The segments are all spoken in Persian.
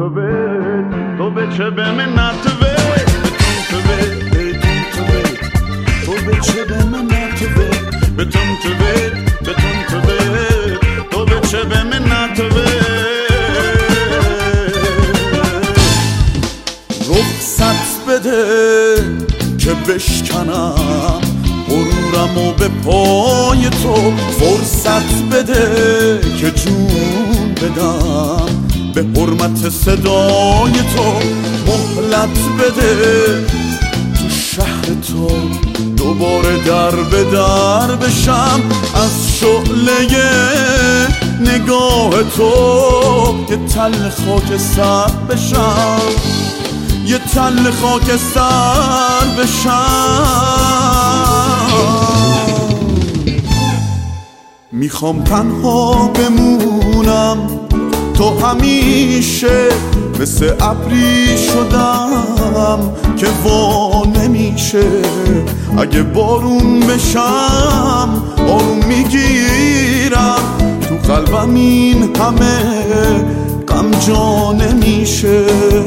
تو به چه به من نتوه تو به چه به من نتوه تو به چه به من نتوه رخصت بده که بشکنم غرورمو به پای تو فرصت بده که جون بدم به حرمت صدای تو مهلت بده تو شهر تو دوباره در به در بشم از شعله نگاه تو یه تل خاک سر بشم یه تل خاک سر بشم میخوام تنها بمونم تو همیشه مثل ابری شدم که وا نمیشه اگه بارون بشم آروم میگیرم تو قلبم این همه غم جا نمیشه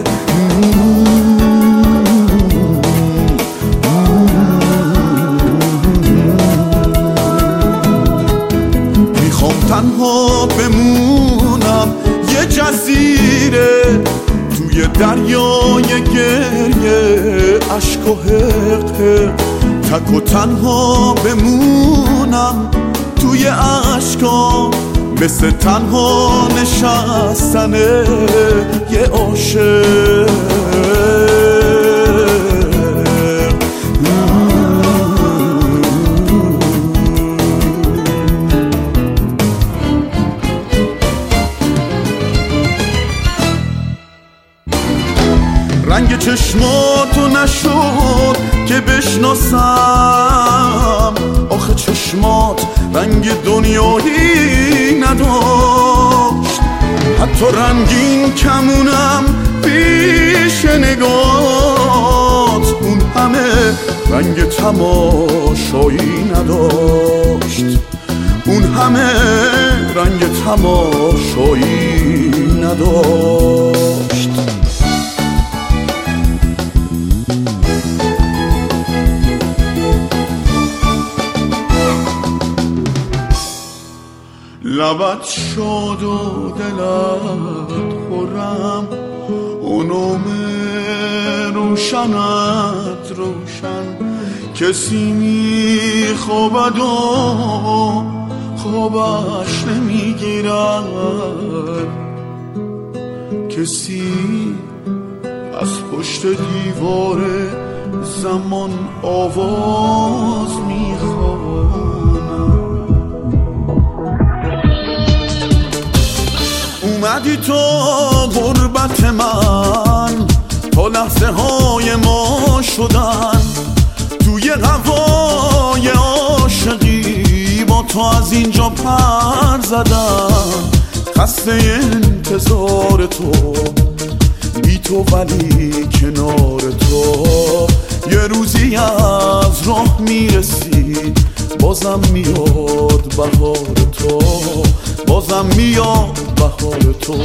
میخوام تنها بمونم یه جزیره توی دریای گریه عشق و حق تک و تنها بمونم توی عشقا مثل تنها نشستن یه عاشق رنگ چشماتو نشد که بشناسم آخه چشمات رنگ دنیایی نداشت حتی رنگین کمونم پیش نگات اون همه رنگ تماشایی نداشت اون همه رنگ تماشایی نداشت لبت شاد و دلت خورم اونوم روشنت روشن کسی میخوابد و خوابش نمیگیرد کسی از پشت دیوار زمان آواز میخواد اومدی تو غربت من تا لحظه های ما شدن توی هوای عاشقی با تو از اینجا پر زدم خسته انتظار تو بی تو ولی کنار تو یه روزی از راه میرسی بازم میاد بهار تو بازم میاد بهار تو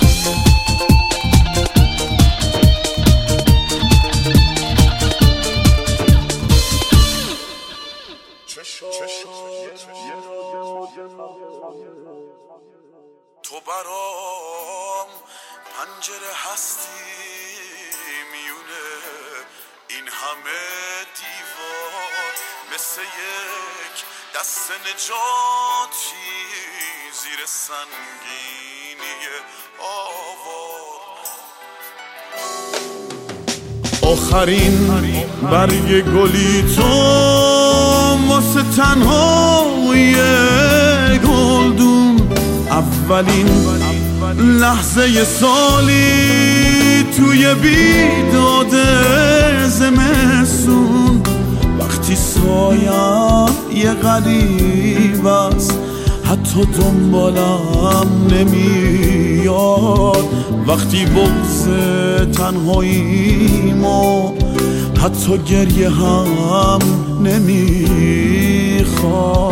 تو برام پنجره هستی میونه این همه دیوار مثل یک دست نجاتی زیر سنگینی آوار آخرین برگ گلی تو واسه تنهایی گلدون اولین لحظه سالی توی بیداد زمستون وقتی سایم یه غریب است حتی دنبالم نمیاد وقتی بغض تنهاییمو حتی گریه هم نمیخواد